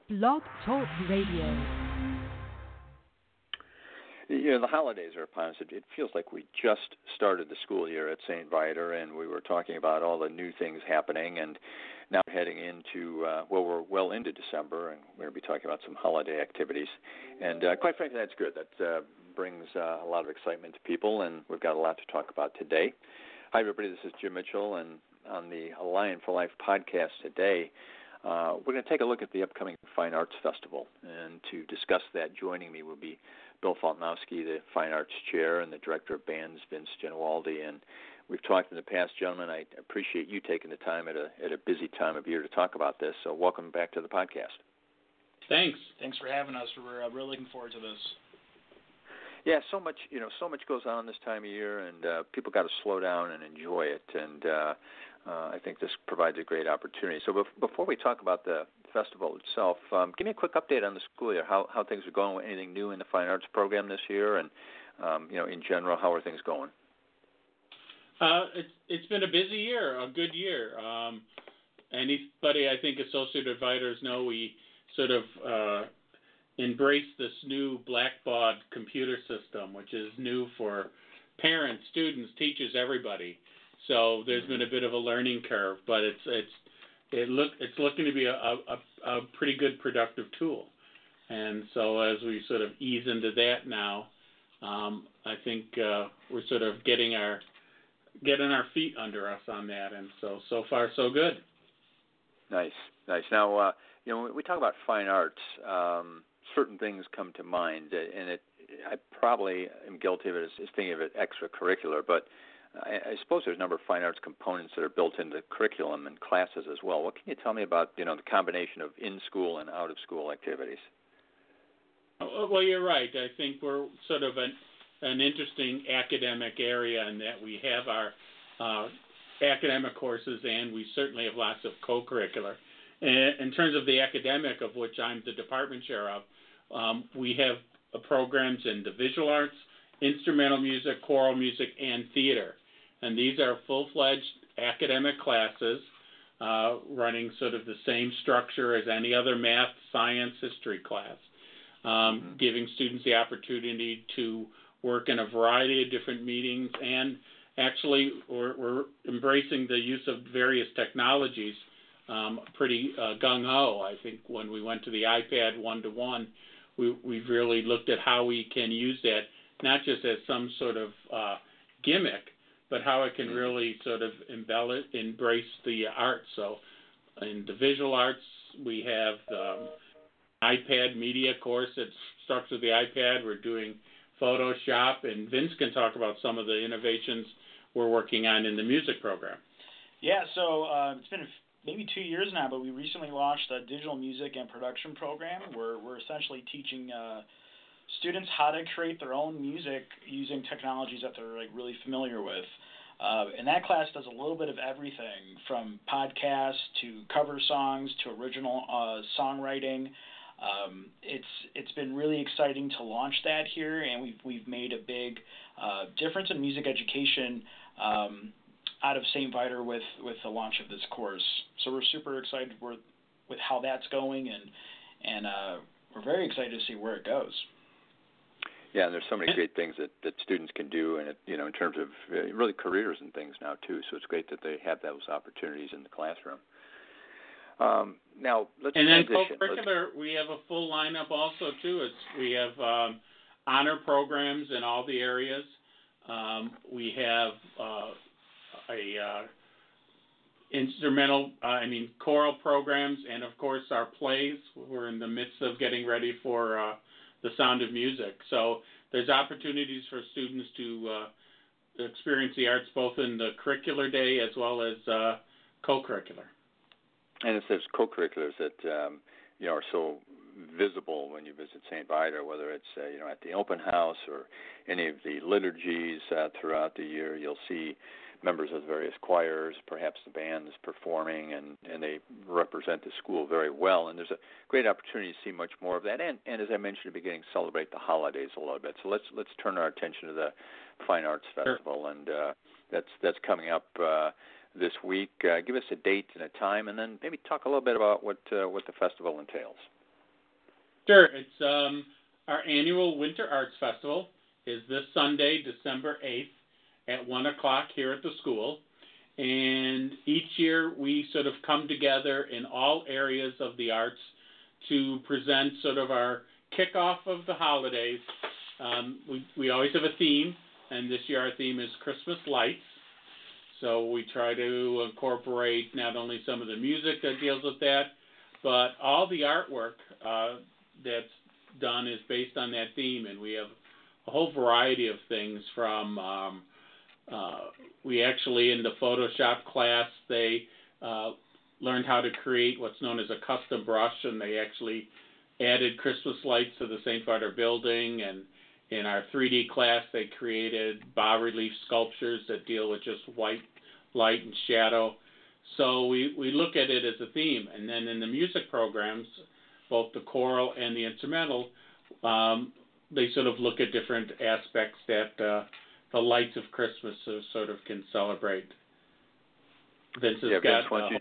Blog Talk Radio. You know, the holidays are upon us. It feels like we just started the school year at St. Viator, and we were talking about all the new things happening, and now heading into, we're well into December, and we're going to be talking about some holiday activities. And quite frankly, that's good. That brings a lot of excitement to people, and we've got a lot to talk about today. Hi, everybody. This is Jim Mitchell, and on the Alliant for Life podcast today, we're going to take a look at the upcoming Fine Arts Festival. And to discuss that, joining me will be Bill Faltnowski, the Fine Arts Chair, and the Director of Bands, Vince Ginowaldi. And we've talked in the past, gentlemen. I appreciate you taking the time at a busy time of year to talk about this. So welcome back to the podcast. Thanks. Thanks for having us. We're really looking forward to this. Yeah, so much much goes on this time of year, and people got to slow down and enjoy it. And I think this provides a great opportunity. So before we talk about the festival itself, give me a quick update on the school year, how things are going, anything new in the Fine Arts program this year, and in general, how are things going? It's been a busy year, a good year. Anybody, I think, associate advisors know we sort of embrace this new Blackbaud computer system, which is new for parents, students, teachers, everybody. So there's been a bit of a learning curve, but it's looking to be a pretty good productive tool. And so as we sort of ease into that now, I think we're sort of getting our feet under us on that, and so far so good. Nice. Now, when we talk about fine arts, certain things come to mind, and I probably am guilty of it as thinking of it extracurricular, but I suppose there's a number of fine arts components that are built into the curriculum and classes as well. What can you tell me about, the combination of in-school and out-of-school activities? Well, you're right. I think we're sort of an interesting academic area in that we have our academic courses, and we certainly have lots of co-curricular. In terms of the academic, of which I'm the department chair of, we have programs in the visual arts, instrumental music, choral music, and theater. And these are full-fledged academic classes running sort of the same structure as any other math, science, history class, giving students the opportunity to work in a variety of different meetings. And actually, we're embracing the use of various technologies pretty gung-ho. I think when we went to the iPad one-to-one, we've really looked at how we can use that, not just as some sort of gimmick, but how it can really sort of embrace the arts. So in the visual arts, we have the iPad media course that structures the iPad. We're doing Photoshop, and Vince can talk about some of the innovations we're working on in the music program. Yeah, so it's been maybe 2 years now, but we recently launched a digital music and production program where we're essentially teaching students how to create their own music using technologies that they're really familiar with. And that class does a little bit of everything from podcasts to cover songs to original songwriting. It's been really exciting to launch that here, and we've made a big difference in music education out of St. Viator with the launch of this course. So we're super excited with how that's going, and we're very excited to see where it goes. Yeah, and there's so many great things that students can do, and in terms of really careers and things now too. So it's great that they have those opportunities in the classroom. Now let's transition. And then co-curricular, we have a full lineup also too. We have honor programs in all the areas. We have choral programs, and of course our plays. We're in the midst of getting ready for the Sound of Music. So there's opportunities for students to experience the arts both in the curricular day as well as co-curricular. And it's those co-curriculars that are so visible when you visit St. Viator, whether it's at the open house or any of the liturgies throughout the year. You'll see members of the various choirs, perhaps the bands performing, and they represent the school very well. And there's a great opportunity to see much more of that. And as I mentioned at the beginning, celebrate the holidays a little bit. So let's turn our attention to the Fine Arts Festival, Sure. And that's coming up this week. Give us a date and a time, and then maybe talk a little bit about what the festival entails. Sure. It's our annual Winter Arts Festival is this Sunday, December 8th at 1 o'clock here at the school. And each year we sort of come together in all areas of the arts to present sort of our kickoff of the holidays. We always have a theme, and this year our theme is Christmas lights. So we try to incorporate not only some of the music that deals with that, but all the artwork that's done is based on that theme. And we have a whole variety of things from, we actually in the Photoshop class, they learned how to create what's known as a custom brush, and they actually added Christmas lights to the St. Viator building. And in our 3D class, they created bas-relief sculptures that deal with just white light and shadow. So we look at it as a theme. And then in the music programs, both the choral and the instrumental, they sort of look at different aspects that the lights of Christmas sort of can celebrate. Vince has got...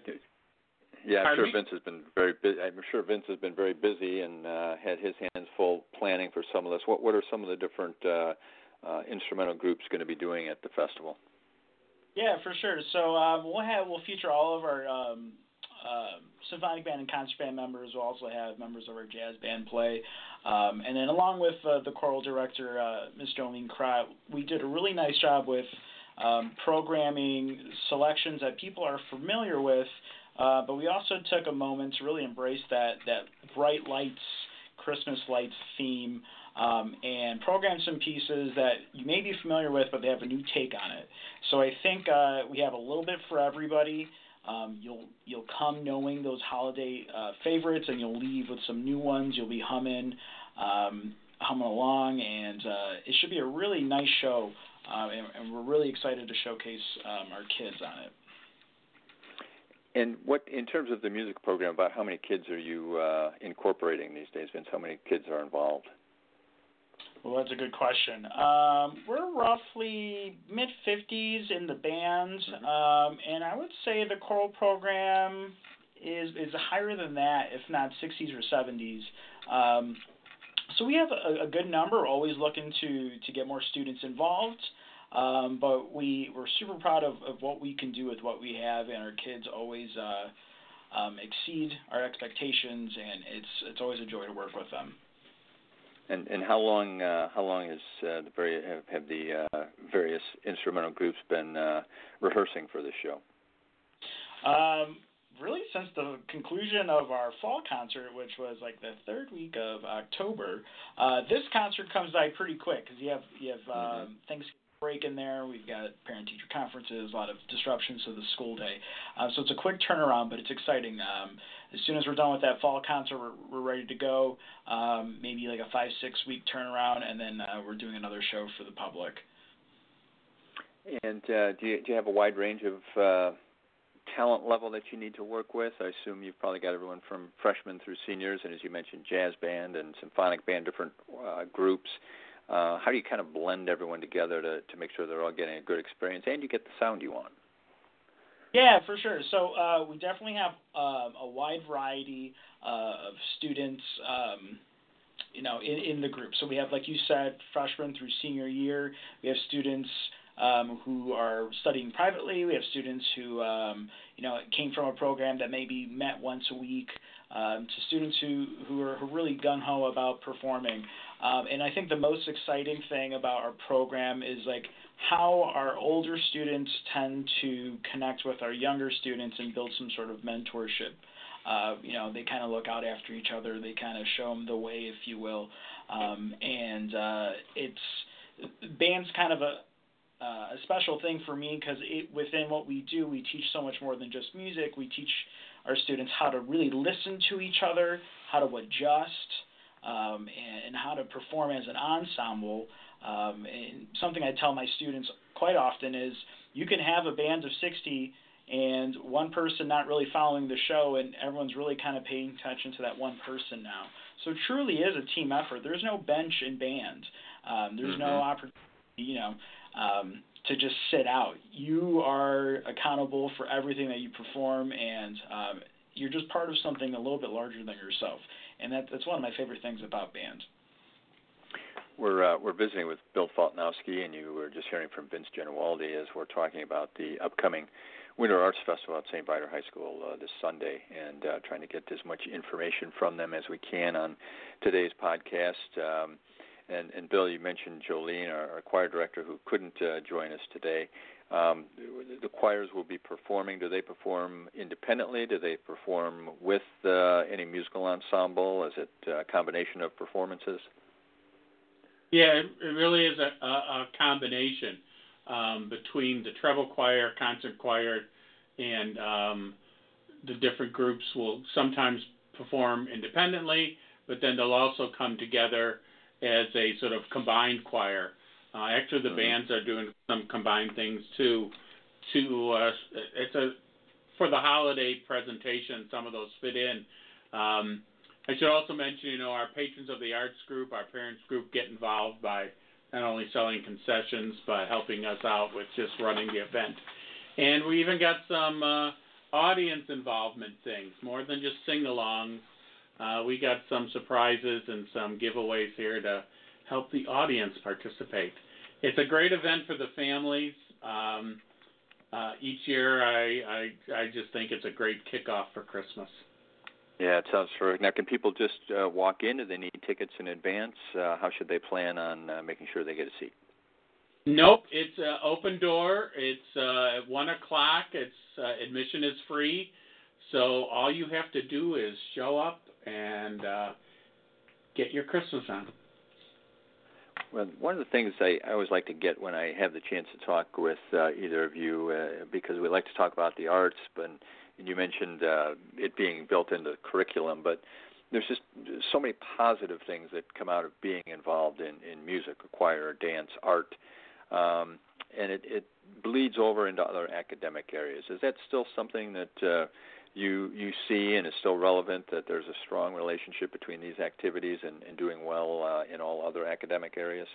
I'm sure Vince has been very busy. I'm sure Vince has been very busy and had his hands full planning for some of this. What are some of the different instrumental groups going to be doing at the festival? Yeah, for sure. So we'll feature all of our symphonic band and concert band members. We'll also have members of our jazz band play. And then along with the choral director, Ms. Jolene Crott, we did a really nice job with programming selections that people are familiar with, but we also took a moment to really embrace that bright lights, Christmas lights theme, and program some pieces that you may be familiar with, but they have a new take on it. So I think we have a little bit for everybody. You'll come knowing those holiday favorites, and you'll leave with some new ones. You'll be humming along, and it should be a really nice show, and we're really excited to showcase our kids on it. And what, in terms of the music program, about how many kids are you incorporating these days, Vince? How many kids are involved? Well, that's a good question. We're roughly mid-50s in the band, and I would say the choral program is higher than that, if not 60s or 70s. So we have a good number, always looking to get more students involved, but we're super proud of what we can do with what we have, and our kids always exceed our expectations, and it's always a joy to work with them. And how long has the various instrumental groups been rehearsing for this show? Really, since the conclusion of our fall concert, which was like the third week of October. This concert comes by pretty quick because you have Thanksgiving break in there. We've got parent-teacher conferences, a lot of disruptions to the school day. So it's a quick turnaround, but it's exciting. As soon as we're done with that fall concert, we're ready to go. Maybe like a 5-6 week turnaround, and then we're doing another show for the public. And do you have a wide range of talent level that you need to work with? I assume you've probably got everyone from freshmen through seniors, and as you mentioned, jazz band and symphonic band, different groups. How do you kind of blend everyone together to make sure they're all getting a good experience and you get the sound you want? Yeah, for sure. So we definitely have a wide variety of students, in the group. So we have, like you said, freshmen through senior year. We have students who are studying privately. We have students who, came from a program that maybe met once a week, to students who are really gung-ho about performing. And I think the most exciting thing about our program is like how our older students tend to connect with our younger students and build some sort of mentorship. They kind of look out after each other. They kind of show them the way, if you will. Band's kind of a special thing for me because within what we do, we teach so much more than just music. We teach our students how to really listen to each other, how to adjust, and how to perform as an ensemble. And something I tell my students quite often is you can have a band of 60 and one person not really following the show, and everyone's really kind of paying attention to that one person now. So it truly is a team effort. There's no bench in band. There's no opportunity, to just sit out. You are accountable for everything that you perform, and you're just part of something a little bit larger than yourself, and that's one of my favorite things about band. We're visiting with Bill Faltnowski, and you were just hearing from Vince Genualdi as we're talking about the upcoming Winter Arts Festival at St. Viator High School this Sunday, and trying to get as much information from them as we can on today's podcast. And Bill, you mentioned Jolene, our choir director, who couldn't join us today. The choirs will be performing. Do they perform independently? Do they perform with any musical ensemble? Is it a combination of performances? Yeah, it really is a combination between the treble choir, concert choir, and the different groups will sometimes perform independently, but then they'll also come together as a sort of combined choir. Actually, the bands are doing some combined things too. For the holiday presentation, some of those fit in. I should also mention, our patrons of the arts group, our parents group, get involved by not only selling concessions, but helping us out with just running the event. And we even got some audience involvement things, more than just sing-alongs. We got some surprises and some giveaways here to help the audience participate. It's a great event for the families. Each year, I just think it's a great kickoff for Christmas. Yeah, it sounds terrific. Now, can people just walk in? Do they need tickets in advance? How should they plan on making sure they get a seat? Nope, it's open door. It's at 1 o'clock. Admission is free. So all you have to do is show up and get your Christmas on. Well, one of the things I always like to get when I have the chance to talk with either of you, because we like to talk about the arts, and you mentioned it being built into the curriculum, but there's just so many positive things that come out of being involved in music, choir, dance, art, and it bleeds over into other academic areas. Is that still something that you see and is still relevant, that there's a strong relationship between these activities and doing well in all other academic areas?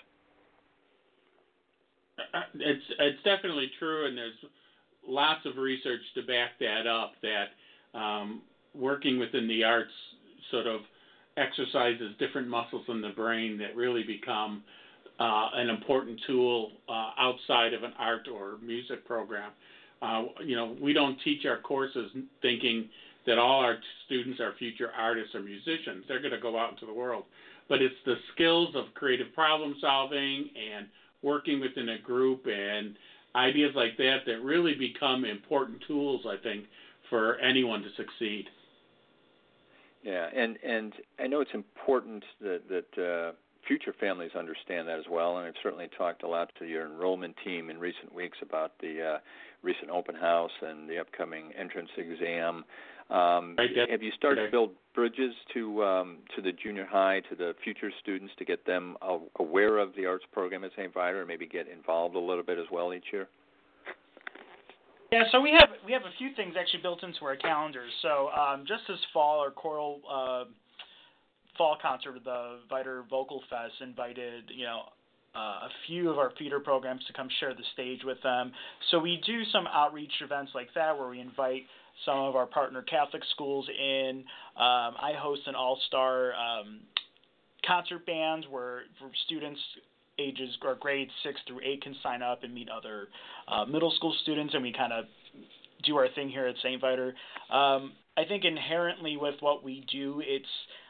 It's definitely true, and there's lots of research to back that up, that working within the arts sort of exercises different muscles in the brain that really become an important tool outside of an art or music program. We don't teach our courses thinking that all our students are future artists or musicians. They're going to go out into the world. But it's the skills of creative problem solving and working within a group and ideas like that that really become important tools, I think, for anyone to succeed. Yeah, and I know it's important that future families understand that as well, and I've certainly talked a lot to your enrollment team in recent weeks about the recent open house and the upcoming entrance exam. Have you started to build bridges to the junior high, to the future students, to get them aware of the arts program at St. Viator and maybe get involved a little bit as well each year? Yeah, so we have a few things actually built into our calendars. So just this fall, our choral fall concert with the Viator Vocal Fest invited, a few of our feeder programs to come share the stage with them. So we do some outreach events like that where we invite some of our partner Catholic schools in. I host an all-star concert band where students ages or grades 6 through 8 can sign up and meet other middle school students, and we kind of do our thing here at St. Viator. I think inherently with what we do, it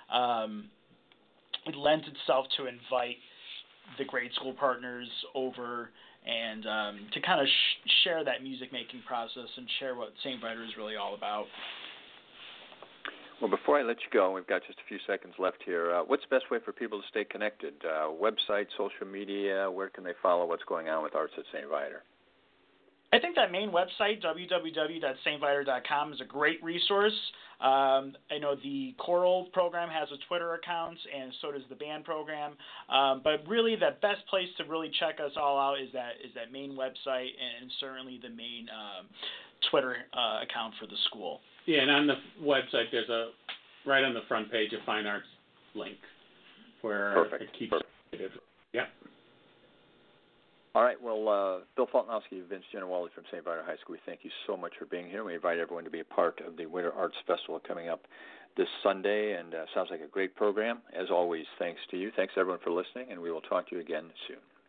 lends itself to invite the grade school partners over and to kind of share that music-making process and share what St. Viator is really all about. Well, before I let you go, we've got just a few seconds left here. What's the best way for people to stay connected? Website, social media, where can they follow what's going on with Arts at St. Viator? I think that main website, www.stviator.com, is a great resource. I know the choral program has a Twitter account, and so does the band program. But really, the best place to really check us all out is that main website, and certainly the main Twitter account for the school. Yeah, and on the website, there's right on the front page, a Fine Arts link. where Perfect. it keeps it. Yeah. All right. Well, Bill Faltnowski, Vince Ginowali from St. Viator High School, we thank you so much for being here. We invite everyone to be a part of the Winter Arts Festival coming up this Sunday, and sounds like a great program. As always, thanks to you. Thanks, everyone, for listening, and we will talk to you again soon.